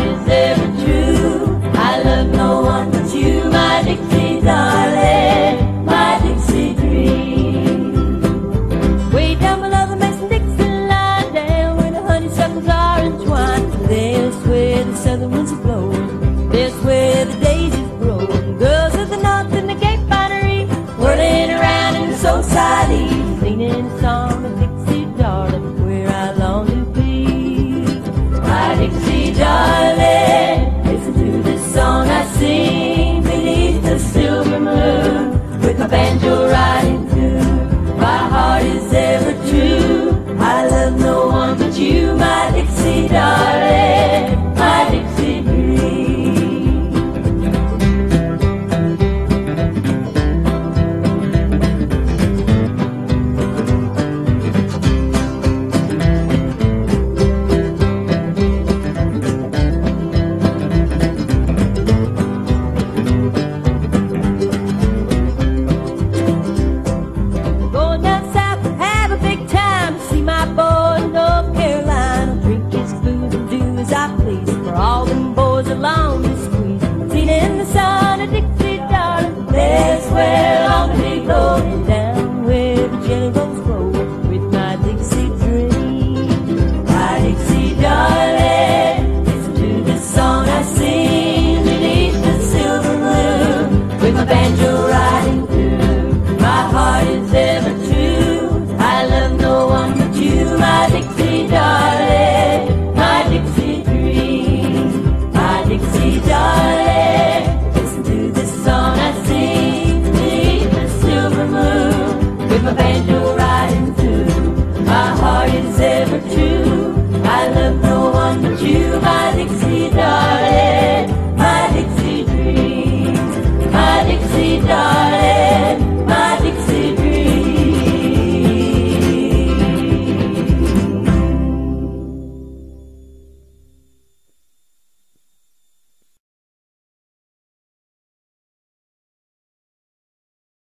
is ever true. I love no one but you, my Dixie darling, my Dixie dream. Way down below the Mason-Dixon line, down where the honeysuckles are entwined, there's where the southern winds are blowing, there's where the daisies grow. Girls of the north in the Cape Finery, whirling around in the society, singing a song of Dixie darling, where I long to be. My Dixie darling, listen to this song I sing beneath the silver moon, with my banjo riding tune. My heart is ever true. I love no one but you, my Dixie darling, my Dixie dream. Going down south to have a big time, to see my boy in North Carolina, drink his booze and do as I please, for all them boys along the squeeze. Seen in the sun, a Dixie darling, there's where I long to be going, down where the jelly rolls grow, with my Dixie dream. My Dixie darling, listen to this song I sing beneath the silver moon, with my banjo riding through. My heart is ever true. I love no one but you, my Dixie darling, my Dixie dream. My Dixie darling, listen to this song I sing beneath the silver moon, with my banjo riding through. My heart is ever true. I love no one but you, my Dixie